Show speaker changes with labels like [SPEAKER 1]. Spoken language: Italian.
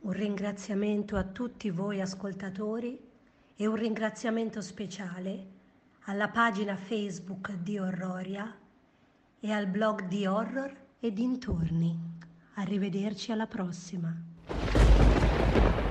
[SPEAKER 1] Un ringraziamento a tutti voi ascoltatori e un ringraziamento speciale alla pagina Facebook di Horroria e al blog di Horror e dintorni. Arrivederci alla prossima.